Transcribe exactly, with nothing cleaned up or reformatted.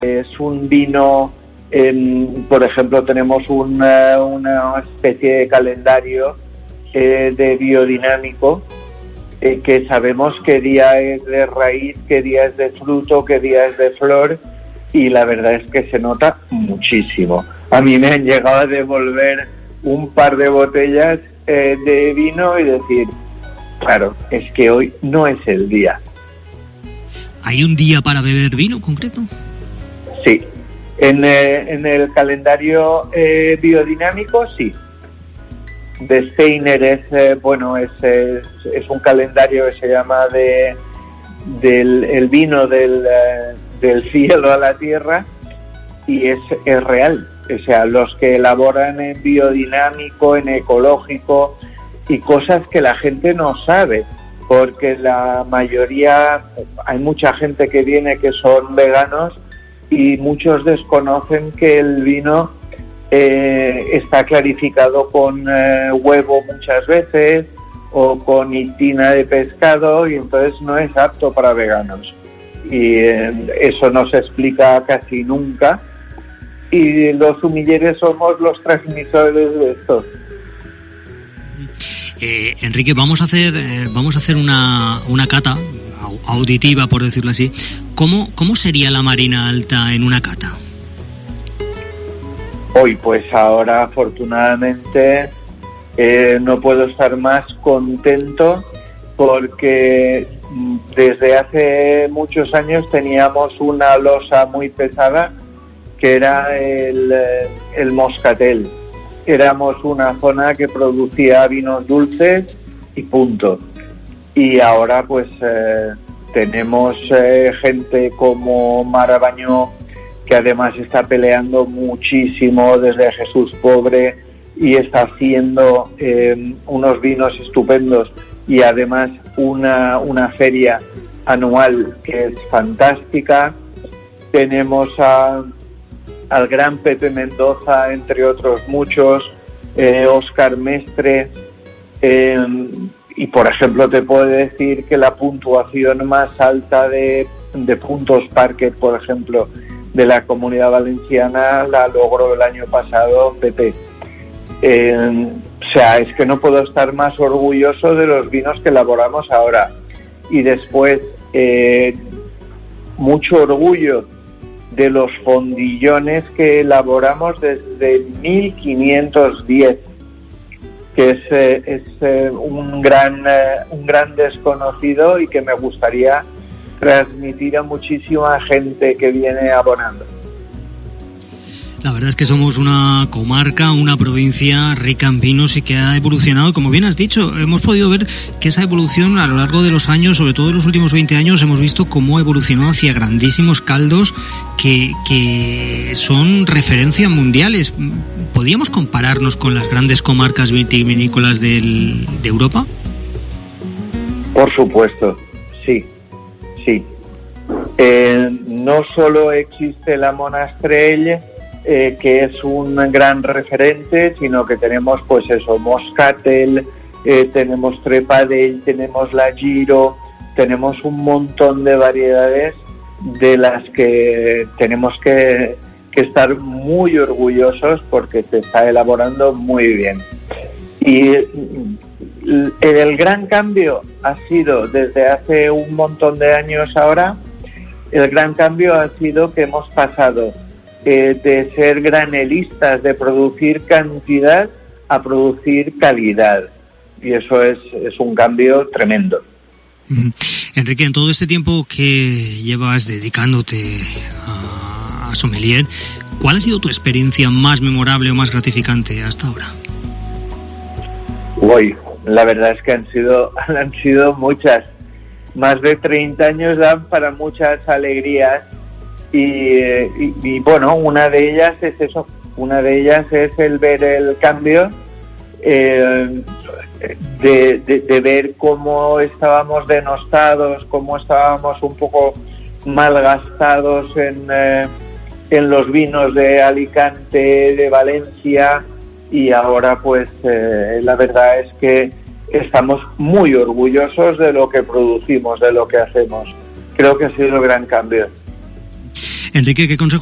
es un vino, eh, por ejemplo, tenemos una, una especie de calendario eh, de biodinámico, eh, que sabemos qué día es de raíz, qué día es de fruto, qué día es de flor, y la verdad es que se nota muchísimo. A mí me han llegado a devolver un par de botellas eh, de vino y decir, claro, es que hoy no es el día. ¿Hay un día para beber vino concreto? Sí, en, eh, en el calendario eh, biodinámico sí. De Steiner es, eh, bueno, es, es, es un calendario que se llama de del el vino del, eh, del cielo a la tierra, y es, es real. O sea, los que elaboran en biodinámico, en ecológico, y cosas que la gente no sabe, porque la mayoría, hay mucha gente que viene que son veganos y muchos desconocen que el vino eh, está clarificado con eh, huevo muchas veces o con ictina de pescado, y entonces no es apto para veganos. Y eh, eso no se explica casi nunca, y los sumilleres somos los transmisores de esto. Eh, Enrique, vamos a hacer eh, vamos a hacer una, una cata auditiva, por decirlo así. ¿Cómo, cómo sería la Marina Alta en una cata? Hoy, pues ahora afortunadamente eh, no puedo estar más contento, porque desde hace muchos años teníamos una losa muy pesada que era el, el moscatel. Éramos una zona que producía vinos dulces y punto. Y ahora pues eh, tenemos eh, gente como Mara Bañó, que además está peleando muchísimo desde Jesús Pobre y está haciendo eh, unos vinos estupendos, y además una, una feria anual que es fantástica. Tenemos a al gran Pepe Mendoza, entre otros muchos, eh, Óscar Mestre, eh, y por ejemplo te puedo decir que la puntuación más alta de, de puntos Parker, por ejemplo, de la Comunidad Valenciana la logró el año pasado Pepe. Eh, o sea, es que no puedo estar más orgulloso de los vinos que elaboramos ahora. Y después, eh, mucho orgullo de los fondillones que elaboramos desde mil quinientos diez, que es, eh, es eh, un gran eh, un gran desconocido, y que me gustaría transmitir a muchísima gente que viene abonando. La verdad es que somos una comarca, una provincia rica en vinos y que ha evolucionado. Como bien has dicho, hemos podido ver que esa evolución a lo largo de los años, sobre todo en los últimos veinte años, hemos visto cómo evolucionó hacia grandísimos caldos que, que son referencias mundiales. ¿Podríamos compararnos con las grandes comarcas vitivinícolas del, de Europa? Por supuesto, sí, sí. Eh, no solo existe la Monastrell, Eh, que es un gran referente, sino que tenemos pues eso, Moscatel, eh, tenemos Trepadell, tenemos la Giro, tenemos un montón de variedades de las que tenemos que, que estar muy orgullosos, porque se está elaborando muy bien. Y el gran cambio ha sido, desde hace un montón de años ahora, el gran cambio ha sido que hemos pasado Eh, de ser granelistas, de producir cantidad, a producir calidad, y eso es, es un cambio tremendo. Uh-huh. Enrique, en todo este tiempo que llevas dedicándote a, a sommelier, ¿cuál ha sido tu experiencia más memorable o más gratificante hasta ahora? Uy, la verdad es que han sido han sido muchas. Más de treinta años dan para muchas alegrías. Y, y, y bueno, una de ellas es eso, una de ellas es el ver el cambio, eh, de, de, de ver cómo estábamos denostados, cómo estábamos un poco malgastados en, eh, en los vinos de Alicante, de Valencia, y ahora pues eh, la verdad es que estamos muy orgullosos de lo que producimos, de lo que hacemos. Creo que ha sido el gran cambio. Enrique, ¿qué consejo